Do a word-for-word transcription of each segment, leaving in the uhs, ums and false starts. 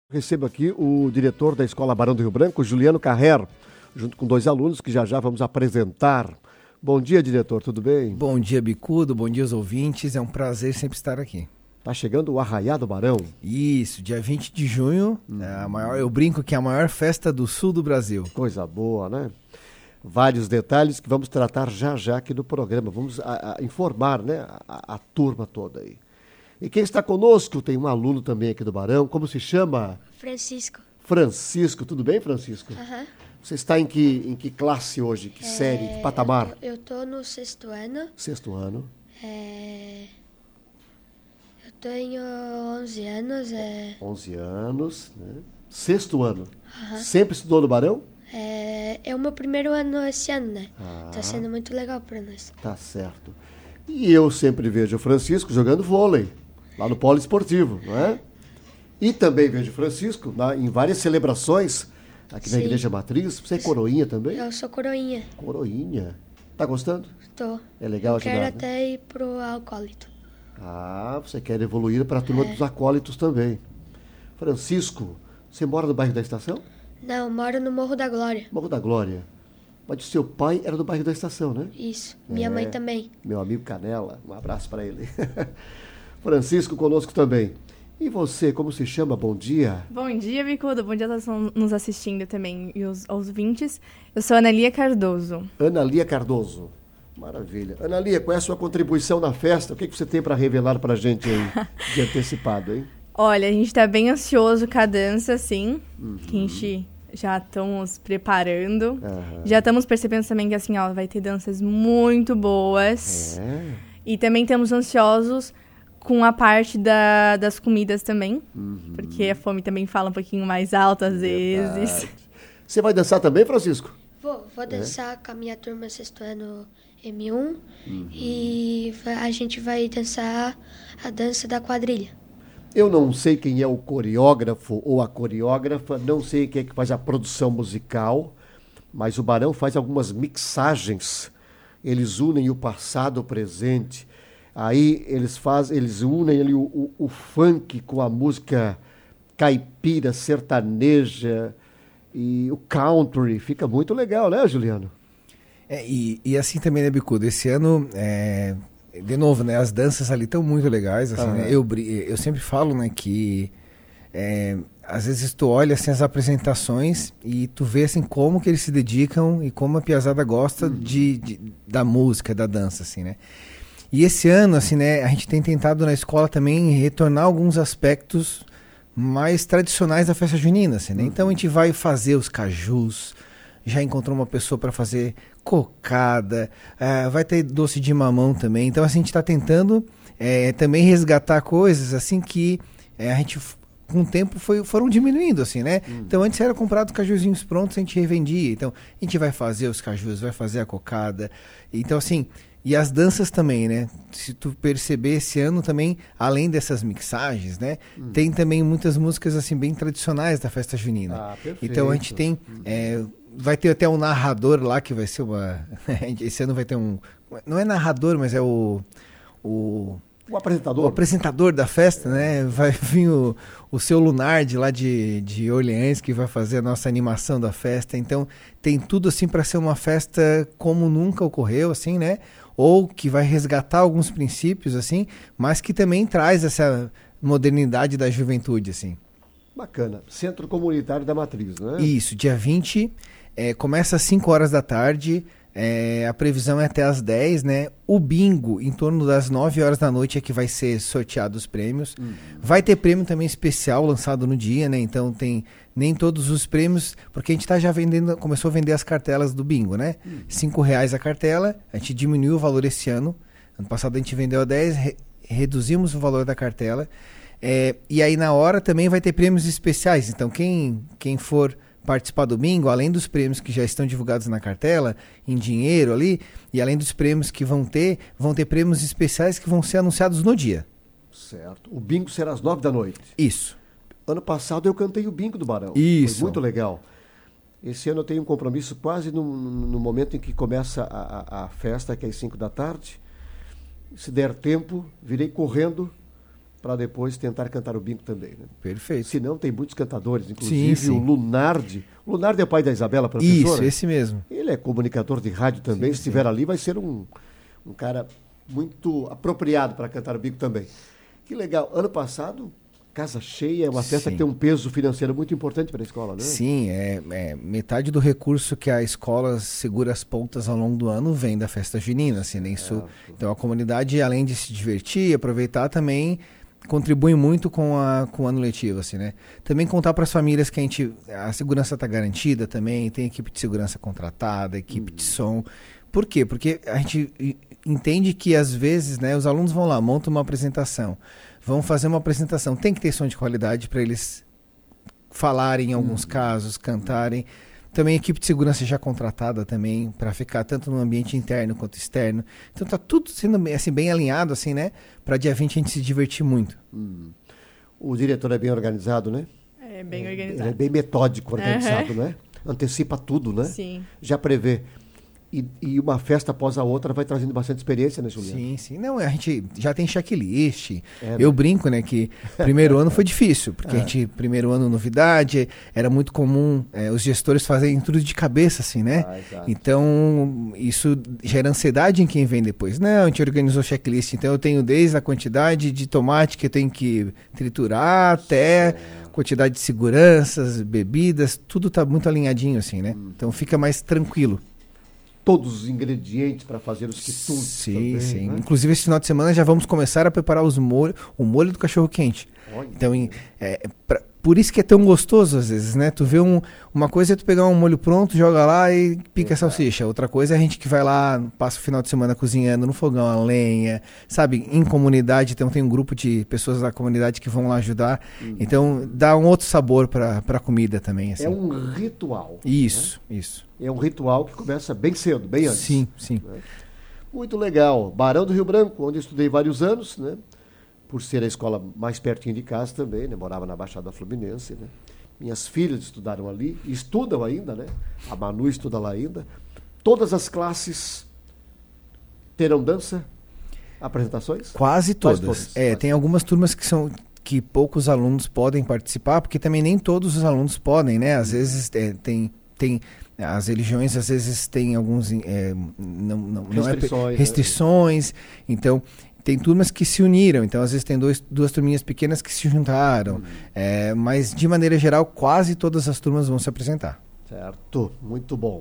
Recebo aqui o diretor da Escola Barão do Rio Branco, Juliano Carrer, junto com dois alunos que já já vamos apresentar. Bom dia, diretor, tudo bem? Bom dia, Bicudo, bom dia aos ouvintes, é um prazer sempre estar aqui. Tá chegando o Arraiá do Barão. Isso, dia vinte de junho, hum. é a maior, eu brinco que é a maior festa do sul do Brasil. Coisa boa, né? Vários detalhes que vamos tratar já já aqui no programa, vamos a, a informar, né, a, a turma toda aí. E quem está conosco, tem um aluno também aqui do Barão, como se chama? Francisco. Francisco, tudo bem, Francisco? Aham. Uhum. Você está em que, em que classe hoje, que é, série, que patamar? Eu estou no sexto ano. Sexto ano. É, eu tenho onze anos. É... onze anos, né? Sexto ano. Uhum. Sempre estudou no Barão? É, é o meu primeiro ano esse ano, né? Ah, tá sendo muito legal para nós. Tá certo. E eu sempre vejo o Francisco jogando vôlei, lá no polo esportivo, não é? E também vejo o Francisco na, em várias celebrações aqui Sim. na Igreja Matriz. Você é coroinha também? Eu sou coroinha. Coroinha. Tá gostando? Tô. É legal eu ajudar, quero né? até ir pro acólito. Ah, você quer evoluir para a turma é. dos acólitos também. Francisco, você mora no bairro da Estação? Não, eu moro no Morro da Glória. Morro da Glória. Mas o seu pai era do bairro da Estação, né? Isso. Minha é, mãe também. Meu amigo Canela, um abraço para ele. Francisco conosco também. E você, como se chama? Bom dia. Bom dia, Bicudo. Bom dia a todos que estão nos assistindo também e os, aos ouvintes. Eu sou Ana Lia Cardoso. Ana Lia Cardoso. Maravilha. Ana Lia, qual é a sua contribuição na festa? O que, que você tem para revelar para a gente aí de antecipado, hein? Olha, a gente está bem ansioso com a dança, sim. Uhum. Que a gente já estamos preparando. Uhum. Já estamos percebendo também que assim, ó, vai ter danças muito boas. É. E também estamos ansiosos com a parte da, das comidas também. Uhum. Porque a fome também fala um pouquinho mais alto às Verdade. vezes. Você vai dançar também, Francisco? Vou, vou dançar é? com a minha turma sexto ano M um. Uhum. E a gente vai dançar a dança da quadrilha. Eu não sei quem é o coreógrafo ou a coreógrafa, não sei quem é que faz a produção musical, mas o Barão faz algumas mixagens. Eles unem o passado, o presente. Aí eles fazem, eles unem ali o, o, o funk com a música caipira, sertaneja e o country. Fica muito legal, né, Juliano? É, e, e assim também, né, Bicudo? Esse ano... É... De novo, né? As danças ali estão muito legais, assim, uhum. né? Eu, eu sempre falo, né, que é, às vezes tu olha assim, as apresentações e tu vê assim, como que eles se dedicam e como a piazada gosta uhum. de, de, da música, da dança, assim, né? E esse ano, assim, né, a gente tem tentado na escola também retornar alguns aspectos mais tradicionais da festa junina, assim, né? Uhum. Então a gente vai fazer os cajus, já encontrou uma pessoa para fazer cocada, uh, vai ter doce de mamão também. Então, assim, a gente está tentando é, também resgatar coisas assim que é, a gente, com o tempo, foi, foram diminuindo, assim, né? Hum. Então, antes era comprado cajuzinhos prontos, a gente revendia. Então, a gente vai fazer os cajus, vai fazer a cocada. Então, assim, e as danças também, né? Se tu perceber, esse ano também, além dessas mixagens, né? Hum. Tem também muitas músicas, assim, bem tradicionais da festa junina. Ah, perfeito. Então, a gente tem... Hum. É, vai ter até um narrador lá que vai ser uma... Esse ano vai ter um... Não é narrador, mas é o... O, o apresentador. O apresentador da festa, né? Vai vir o, o seu Lunardi lá de, de Orleans, que vai fazer a nossa animação da festa. Então, tem tudo assim para ser uma festa como nunca ocorreu, assim, né? Ou que vai resgatar alguns princípios, assim, mas que também traz essa modernidade da juventude, assim. Bacana. Centro Comunitário da Matriz, né? Isso, dia vinte... É, começa às cinco horas da tarde, é, a previsão é até às dez, né? O bingo, em torno das nove horas da noite, é que vai ser sorteado os prêmios. Uhum. Vai ter prêmio também especial lançado no dia, né? Então tem nem todos os prêmios, porque a gente tá já vendendo, começou a vender as cartelas do bingo, né? Uhum. Cinco reais a cartela, a gente diminuiu o valor esse ano. Ano passado a gente vendeu a dez, re, reduzimos o valor da cartela. É, e aí na hora também vai ter prêmios especiais. Então quem, quem for participar do bingo, além dos prêmios que já estão divulgados na cartela, em dinheiro ali, e além dos prêmios que vão ter, vão ter prêmios especiais que vão ser anunciados no dia. Certo. O bingo será às nove da noite. Isso. Ano passado eu cantei o bingo do Barão. Isso. Foi muito legal. Esse ano eu tenho um compromisso quase no, no momento em que começa a, a, a festa, que é às cinco da tarde. Se der tempo, virei correndo para depois tentar cantar o bingo também, né? Perfeito. Se não, tem muitos cantadores, inclusive sim, sim. o Lunardi. O Lunardi é o pai da Isabela, professora? Isso, esse mesmo. Ele é comunicador de rádio também. Sim, Se estiver ali, vai ser um, um cara muito apropriado para cantar o bingo também. Que legal. Ano passado, casa cheia, é uma festa Sim. que tem um peso financeiro muito importante para a escola, né? Sim, é, é, metade do recurso que a escola segura as pontas ao longo do ano vem da festa junina, assim, né? Isso, então a comunidade, além de se divertir, aproveitar, também contribui muito com, a, com o ano letivo, assim, né? Também contar para as famílias que a gente, a segurança está garantida também, tem equipe de segurança contratada, equipe hum. de som. Por quê? Porque a gente entende que às vezes, né, os alunos vão lá, montam uma apresentação, vão fazer uma apresentação, tem que ter som de qualidade para eles falarem em alguns hum. casos, cantarem. Também equipe de segurança já contratada também para ficar tanto no ambiente interno quanto externo. Então tá tudo sendo assim, bem alinhado, assim, né? Para dia vinte a gente se divertir muito. Hum. O diretor é bem organizado, né? É bem organizado. Ele é bem metódico, organizado, uhum. né? Antecipa tudo, né? Sim. Já prevê. E, e uma festa após a outra vai trazendo bastante experiência, né, Juliana? Sim, sim. Não, a gente já tem checklist. É, né? Eu brinco, né, que primeiro ano foi difícil, porque é. a gente, primeiro ano, novidade, era muito comum é, os gestores fazerem tudo de cabeça, assim, né? Ah, então, isso gera ansiedade em quem vem depois. Não, a gente organizou checklist, então eu tenho desde a quantidade de tomate que eu tenho que triturar até... É. Quantidade de seguranças, bebidas, tudo tá muito alinhadinho, assim, né? Hum. Então fica mais tranquilo. Todos os ingredientes para fazer os quitutes. Sim, também, sim. Né? Inclusive, esse final de semana já vamos começar a preparar os molho, o molho do cachorro-quente. Então, em, é, pra, por isso que é tão gostoso, às vezes, né? Tu vê um, uma coisa é tu pegar um molho pronto, joga lá e pica a salsicha. Outra coisa é a gente que vai lá, passa o final de semana cozinhando no fogão, a lenha, sabe? Em comunidade, então tem um grupo de pessoas da comunidade que vão lá ajudar. Uhum. Então, dá um outro sabor para a comida também. Assim. É um ritual. Isso, né? isso. É um ritual que começa bem cedo, bem antes. Sim, sim. Né? Muito legal. Barão do Rio Branco, onde eu estudei vários anos, né? Por ser a escola mais pertinho de casa também, né? Morava na Baixada Fluminense, né? Minhas filhas estudaram ali, estudam ainda, né? A Manu estuda lá ainda. Todas as classes terão dança, apresentações? Quase todas. Quase todas. É, Quase. Tem algumas turmas que são que poucos alunos podem participar, porque também nem todos os alunos podem, né? Às vezes é, tem tem as religiões, às vezes tem alguns é, não, não, restrições, não é, restrições, né? Então tem turmas que se uniram, então às vezes tem dois, duas turminhas pequenas que se juntaram, uhum. é, mas de maneira geral quase todas as turmas vão se apresentar. Certo, muito bom.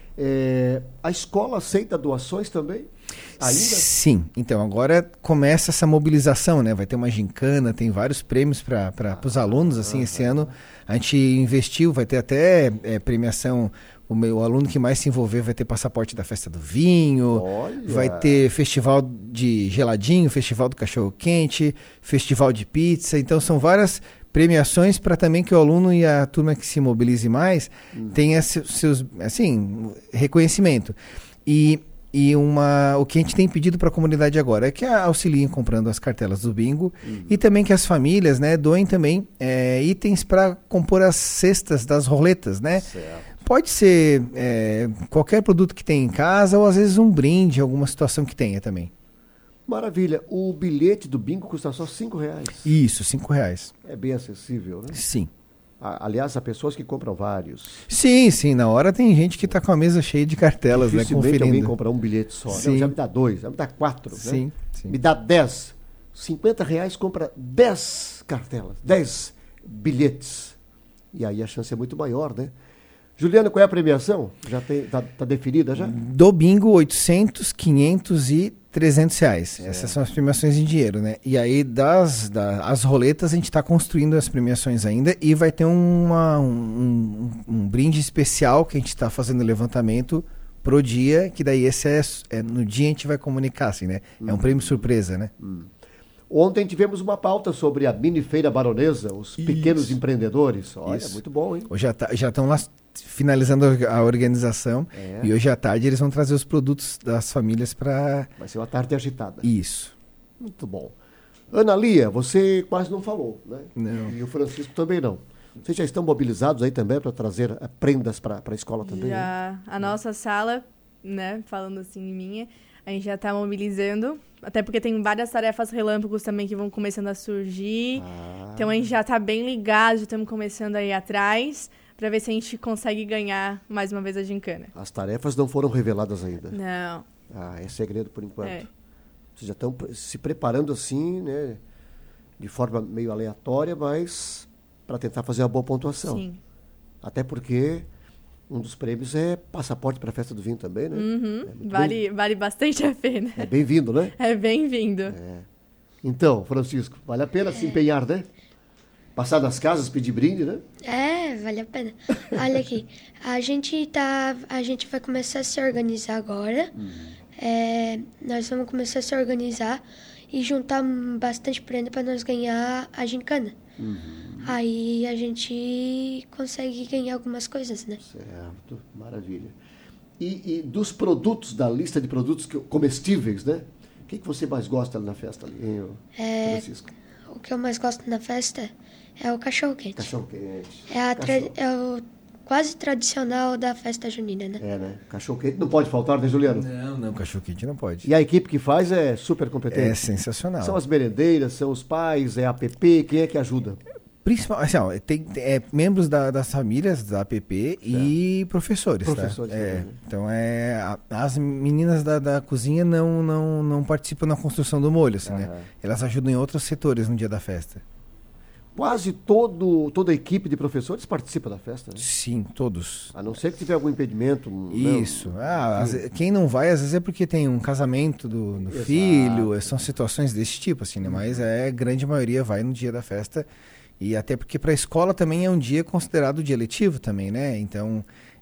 É, a escola aceita doações também? Ainda? Sim, então agora começa essa mobilização, né? Vai ter uma gincana, tem vários prêmios para ah, os alunos, assim, ah, esse ah, ano a gente investiu, vai ter até é, premiação. O meu aluno que mais se envolver vai ter passaporte da festa do vinho, Olha. vai ter festival de geladinho, festival do cachorro-quente, festival de pizza. Então são várias premiações para também que o aluno e a turma que se mobilize mais uhum. tenha seus, assim, reconhecimento. E, e uma, o que a gente tem pedido para a comunidade agora é que auxiliem comprando as cartelas do bingo uhum. e também que as famílias, né, doem também é, itens para compor as cestas das roletas, né? Certo. Pode ser é, qualquer produto que tenha em casa ou às vezes um brinde, alguma situação que tenha também. Maravilha. O bilhete do bingo custa só cinco reais. Isso, cinco reais. É bem acessível, né? Sim. Aliás, há pessoas que compram vários. Sim, sim. Na hora tem gente que está com a mesa cheia de cartelas, né? Conferindo. Alguém compra um bilhete só. Não, já me dá dois, já me dá quatro. Sim, né? sim. Me dá dez. cinquenta reais compra dez cartelas, dez bilhetes. E aí a chance é muito maior, né? Juliana, qual é a premiação? Já está tá definida já? Do bingo, oitocentos, quinhentos e trezentos reais. Certo. Essas são as premiações em dinheiro, né? E aí, das, das as roletas, a gente está construindo as premiações ainda e vai ter uma, um, um, um brinde especial que a gente está fazendo levantamento pro dia, que daí esse é, é no dia a gente vai comunicar, assim, né? É um hum. prêmio surpresa, né? Hum. Ontem tivemos uma pauta sobre a Mini Feira Baronesa, os Isso. pequenos empreendedores. Olha, Isso. muito bom, hein? Hoje já estão lá finalizando a organização é. e hoje à tarde eles vão trazer os produtos das famílias para... Vai ser uma tarde agitada. Isso. Muito bom. Ana Lia, você quase não falou, né? Não. E o Francisco também não. Vocês já estão mobilizados aí também para trazer uh, prendas para a escola também? Já. Né? A nossa sala, né, falando assim em minha, a gente já está mobilizando Até porque tem várias tarefas relâmpagos também que vão começando a surgir. Ah. Então a gente já tá bem ligado, já estamos começando a ir atrás para ver se a gente consegue ganhar mais uma vez a gincana. As tarefas não foram reveladas ainda. Não. Ah, é segredo por enquanto. É. Vocês já estão se preparando assim, né? De forma meio aleatória, mas para tentar fazer uma boa pontuação. Sim. Até porque um dos prêmios é passaporte para a Festa do Vinho também, né? Uhum. É Vale, bem, vale bastante a pena. é bem-vindo, né? É bem-vindo. É. Então, Francisco, vale a pena se empenhar, né? Passar nas casas, pedir brinde, né? É, vale a pena. Olha aqui, a gente tá, a gente vai começar a se organizar agora. É, nós vamos começar a se organizar e juntar bastante prêmio para nós ganhar a gincana. Aí a gente consegue ganhar algumas coisas, né? Certo, maravilha. E, e dos produtos, da lista de produtos que- comestíveis, né? O que, que você mais gosta ali na festa, ali, hein, ô É, Francisco? o que eu mais gosto na festa é o cachorro-quente. Cachorro-quente. É, a tra- Cachorro. é o quase tradicional da festa junina, né? É, né? Cachorro-quente não pode faltar, né, Juliano? Não, não, cachorro-quente não pode. E a equipe que faz é super competente. É sensacional. São as merendeiras, são os pais, é a app, quem é que ajuda? Principal, assim, ó, tem, tem- é, membros da- das famílias da A P P e professores, Professores tá? É, também, né? então, é, a- as meninas da, da cozinha não, não, não participam na construção do molho, assim, né? Aham. Elas ajudam em outros setores no dia da festa. Quase todo, toda a equipe de professores participa da festa, né? Sim, todos. A não ser que tiver algum impedimento. não. Isso. Ah, às ve- quem não vai, às vezes é porque tem um casamento do, do Exato. filho, são situações desse tipo, assim, né? Mas é, a grande maioria vai no dia da festa. E até porque para a escola também é um dia considerado dia letivo também, né? Então,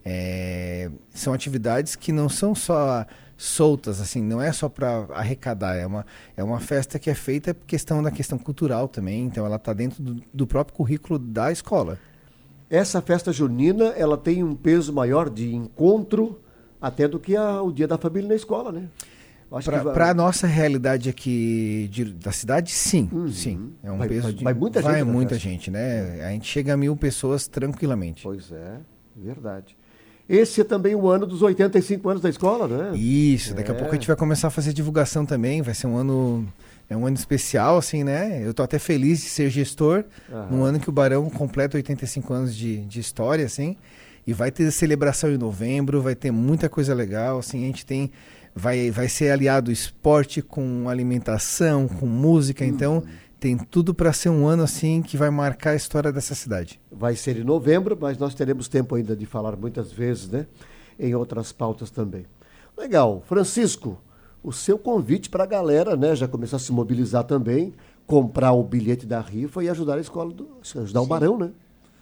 é, são atividades que não são só soltas, assim, não é só para arrecadar, é uma, é uma festa que é feita por questão da questão cultural também, então ela está dentro do, do próprio currículo da escola. Essa festa junina, ela tem um peso maior de encontro até do que a- o dia da família na escola, né? Eu acho que vai- Para a nossa realidade aqui de- da cidade, sim, Uhum. sim. É um Vai- peso vai- de, vai muita vai gente na muita festa. gente, né? A gente chega a mil pessoas tranquilamente. Pois é, verdade. Esse é também o ano dos oitenta e cinco anos da escola, né? Isso, daqui a É. pouco a gente vai começar a fazer divulgação também, vai ser um ano, é um ano especial, assim, né? Eu tô até feliz de ser gestor, Aham. num ano que o Barão completa oitenta e cinco anos de, de história, assim, e vai ter celebração em novembro, vai ter muita coisa legal, assim, a gente tem, vai, vai ser aliado esporte com alimentação, com música, então tem tudo para ser um ano, assim, que vai marcar a história dessa cidade. Vai ser em novembro, mas nós teremos tempo ainda de falar muitas vezes, né? Em outras pautas também. Legal. Francisco, o seu convite para a galera, né? Já começar a se mobilizar também, comprar o bilhete da rifa e ajudar a escola, do, ajudar o Barão, né?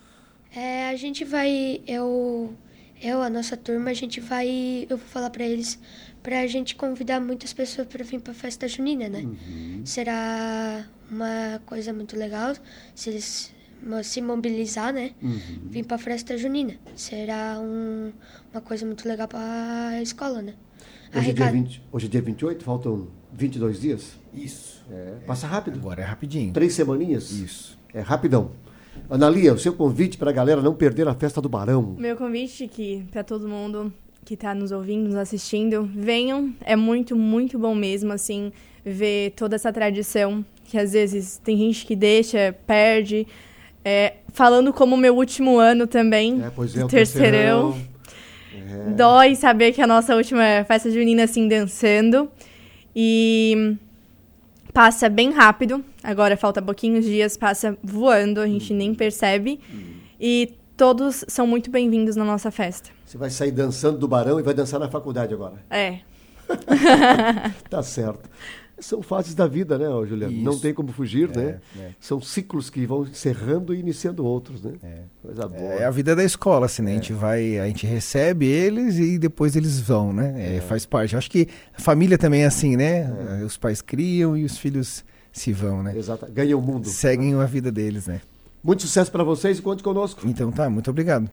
É, a gente vai, eu, eu, a nossa turma, a gente vai, eu vou falar pra eles, pra gente convidar muitas pessoas pra vir pra festa junina, né? Será uma coisa muito legal se eles mo- se mobilizar, né? Vir pra festa junina. Será um, uma coisa muito legal pra escola, né? Hoje é, dia Arrecada- vinte, hoje é dia vinte e oito, faltam vinte e dois dias. Isso. É, passa rápido. Agora é rapidinho. Três semaninhas. Isso. É rapidão. Analia, o seu convite para a galera não perder a festa do Barão. Meu convite que para todo mundo que tá nos ouvindo, nos assistindo, venham. É muito, muito bom mesmo, assim, ver toda essa tradição que às vezes tem gente que deixa, perde. É, falando como meu último ano também, É, pois é, de o terceirão. terceirão. É. Dói saber que a nossa última festa junina, assim, dançando. E passa bem rápido. Agora falta pouquinhos dias, passa voando, a gente nem percebe. E todos são muito bem-vindos na nossa festa. Você vai sair dançando do Barão e vai dançar na faculdade agora. É. Tá certo. São fases da vida, né, ô, Juliano? Não Isso. tem como fugir, É, né? é. São ciclos que vão encerrando e iniciando outros, né? É. Coisa boa. É a vida da escola, assim, né? A gente vai, a gente recebe eles e depois eles vão, né? É, faz parte. Eu acho que a família também é assim, né? Os pais criam e os filhos se vão, né? Exato. Ganha o mundo. Seguem a vida deles, né? Muito sucesso para vocês e conte conosco. Então tá, muito obrigado.